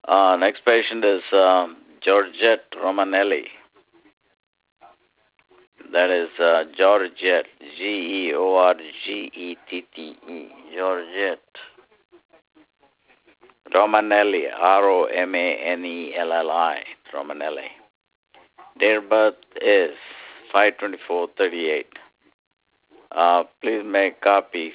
Next patient is Georgette Romanelli. That is Georgette, Georgette, Georgette Romanelli, Romanelli, Romanelli. Date of birth is 5/24/38. Please make copy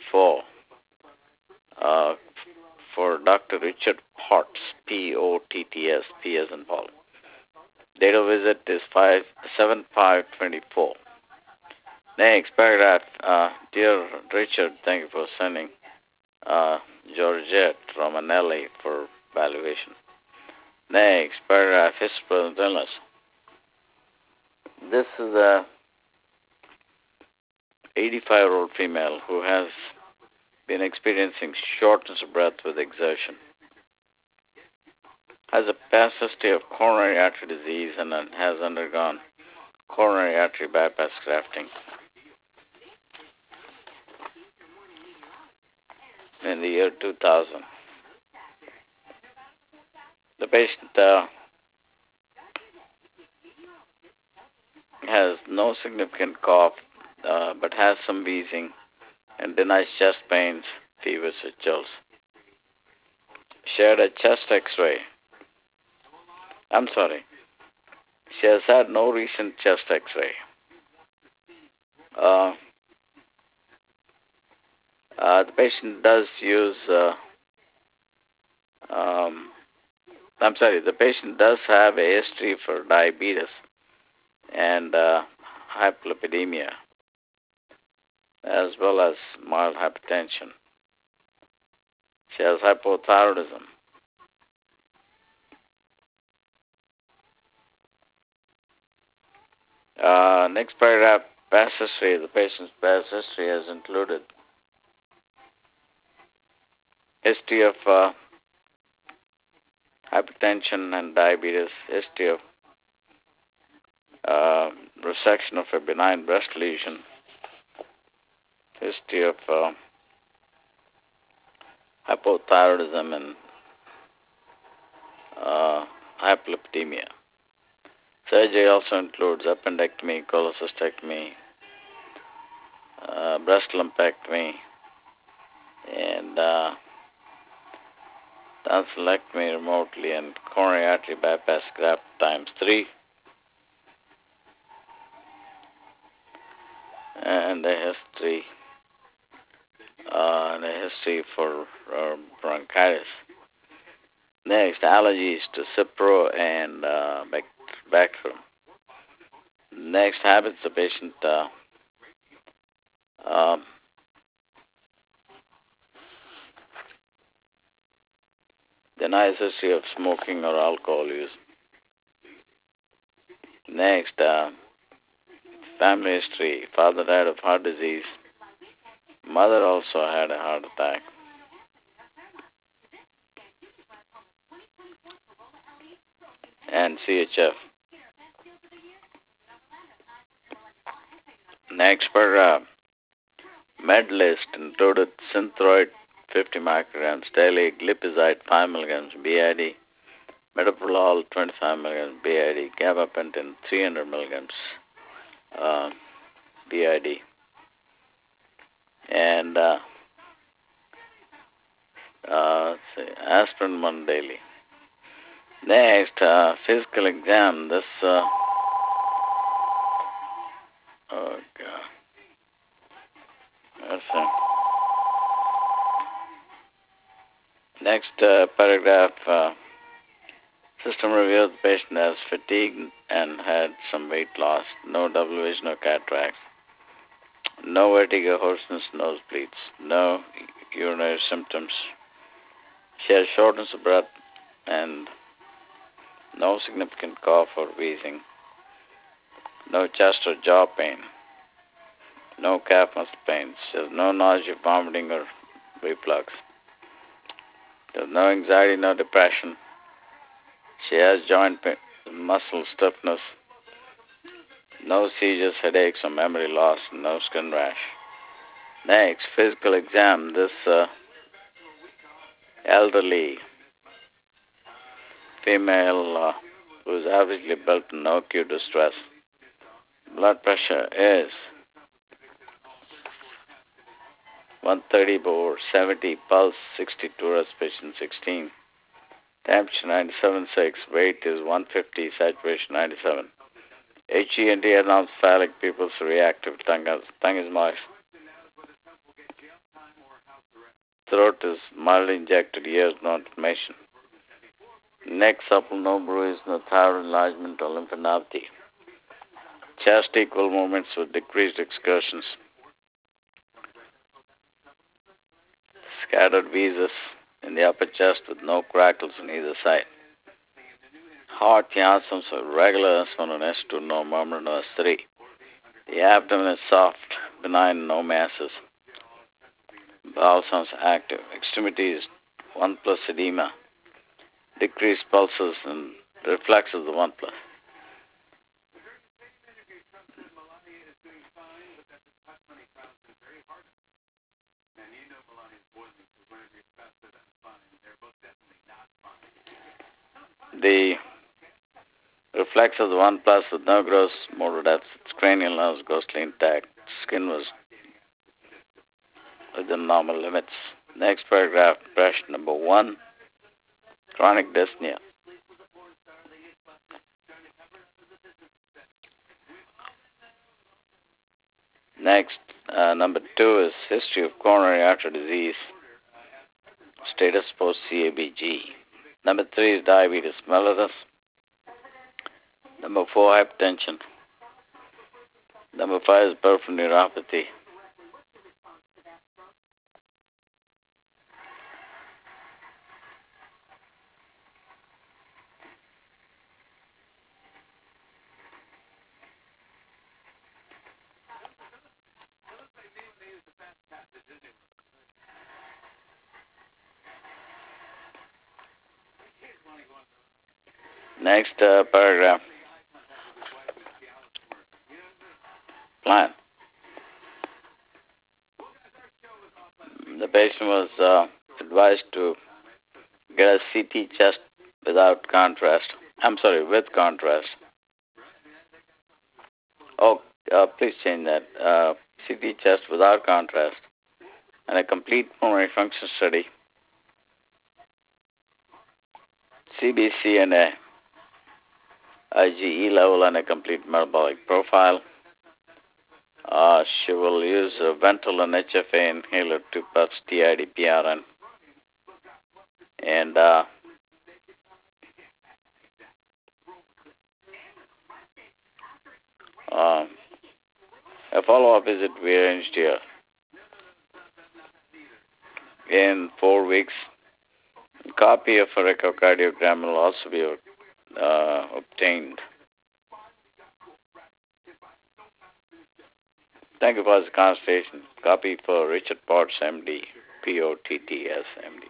uh, for Dr. Richard Potts, Potts, P as in Paul. Date of visit is 5/7/5/24. Next paragraph, dear Richard, thank you for sending Georgette Romanelli for valuation. Next paragraph, history present illness. This is a 85-year-old female who has been experiencing shortness of breath with exertion. Has a past history of coronary artery disease and has undergone coronary artery bypass grafting in the year 2000. The patient has no significant cough, but has some wheezing and denies chest pains, fevers, and chills. She had a chest X-ray. She has had no recent chest X-ray. The patient does use. The patient does have a history for diabetes and hyperlipidemia, as well as mild hypertension. She has hypothyroidism. Next paragraph, past history. The patient's past history has included history of hypertension and diabetes, history of resection of a benign breast lesion, history of hypothyroidism and hyperlipidemia. Surgery also includes appendectomy, cholecystectomy, breast lumpectomy, and tonsillectomy remotely, and coronary artery bypass graft ×3. And a history for bronchitis. Next, allergies to Cipro and Bactrim. Next, habits the patient denies history of smoking or alcohol use. Next, family history. Father died of heart disease. Mother also had a heart attack. And CHF. Next paragraph. Med list included Synthroid 50 micrograms daily, glipizide 5 milligrams BID, metoprolol 25 milligrams BID, gabapentin 300 milligrams BID, and aspirin 1 daily. Next, physical exam. This Next paragraph, system review. The patient has fatigue and had some weight loss, no double vision or cataracts, no vertigo, hoarseness, nosebleeds, no urinary symptoms. She has shortness of breath and no significant cough or wheezing, no chest or jaw pain, no calf muscle pains. She has no nausea, vomiting, or reflux. There's no anxiety, no depression. She has joint pain, muscle stiffness, no seizures, headaches, or memory loss, no skin rash. Next, physical exam. This elderly female who is averagely built and no acute distress. Blood pressure is 130/70, pulse 62, respiration 16, temperature 97.6, weight is 150, saturation 97. HENT anophthalmic pupils reactive, tongue is moist. Throat is mildly injected, ears no inflammation. Neck supple, no bruise, no thyroid enlargement or lymphadenopathy. Chest equal movements with decreased excursions. Scattered viscous in the upper chest with no crackles on either side. Heart chiasms are regular S1 and S2, no murmur, no S3. The abdomen is soft, benign, no masses. Bowel sounds active. Extremities 1+ edema. Decreased pulses and reflex of the 1+. The reflex of the 1+ with no gross motor depth. Its cranial nerves ghostly intact. Skin was within normal limits. Next paragraph, impression number 1, chronic dyspnea. Next, number 2 is history of coronary artery disease, status post-CABG. Number 3 is diabetes mellitus. Number 4, hypertension. Number 5 is peripheral neuropathy. Next paragraph. Plan. The patient was advised to get a CT chest without contrast. With contrast. Oh, please change that. CT chest without contrast and a complete pulmonary function study. CBC and a IgE level and a complete metabolic profile. She will use a Ventolin HFA inhaler, 2 puffs TID PRN. And a follow-up visit we arranged here in 4 weeks. A copy of a echocardiogram will also be obtained. Thank you for the conversation. Copy for Richard Potts, MD, POTTS, MD.